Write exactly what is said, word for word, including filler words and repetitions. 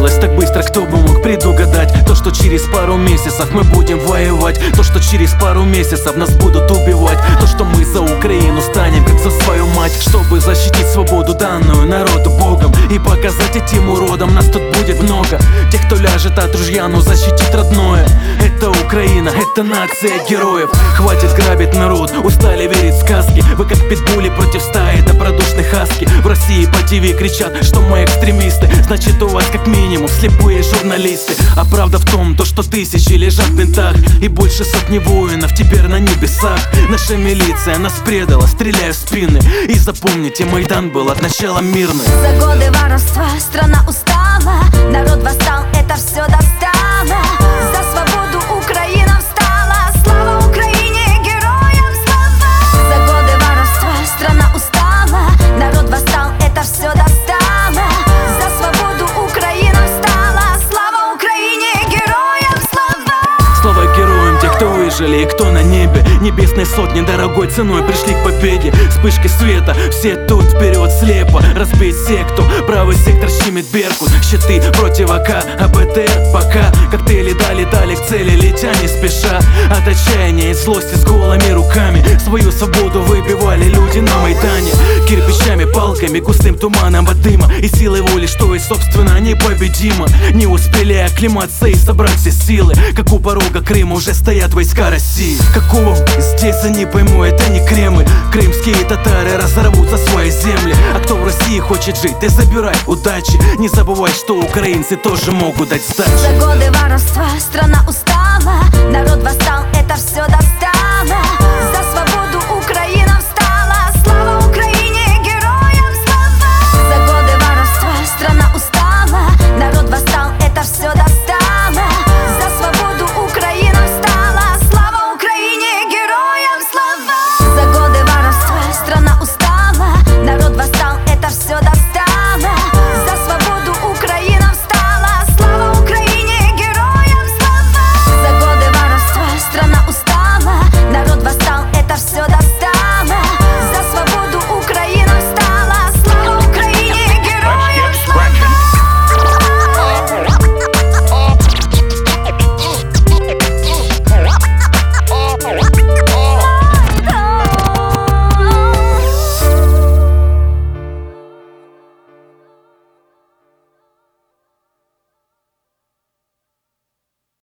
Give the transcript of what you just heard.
случилось так быстро, кто бы мог предугадать то, что через пару месяцев мы будем воевать, то, что через пару месяцев нас будут убивать, то, что мы за Украину станем как за свою мать, чтобы защитить свободу, данную народу Богом, и показать этим уродам, нас тут будет много. Тех, кто ляжет от ружья, но защитит родное. Это Украина, это нация героев. Хватит грабить народ, устали верить в сказки. Вы как питбули против стаи добродушных хаски. В России по ТВ кричат, что мы экстремисты, значит у вас как минимум слепые журналисты. А правда в том, то, что тысячи лежат в винтах, и больше сотни воинов теперь на небесах. Наша милиция нас предала, стреляя в спины. И запомните, Майдан был от начала мирный. За годы воровства страна устала, народ восстал, это все достало. За свободу Украина встала, слава Украине, героям слава. За годы воровства страна устала, народ восстал, это все достало. За свободу Украина встала, слава Украине, героям слава. Слава героям, те, кто выжили и кто на небе. Небесные сотни дорогой ценой пришли к победе. Вспышки света, все тут вперед слепо. Разбить секту, правый сектор щемит Беркут. Щиты против АК, а БТР пока коктейли дали-дали к цели, летя не спеша. От отчаяния и злости с голыми руками свою свободу выбивали люди на Майдане. Кирпичами, палками, густым туманом от дыма и силой воли, что и собственно непобедимо. Не успели оклематься и собрать все силы, как у порога Крыма уже стоят войска России. Какого здесь я не пойму, это не Кремль. Крымские татары разорвут за свои земли. А кто в России хочет жить, ты забирай удачи. Не забывай, что украинцы тоже могут дать сдачи. За годы воровства страна устала,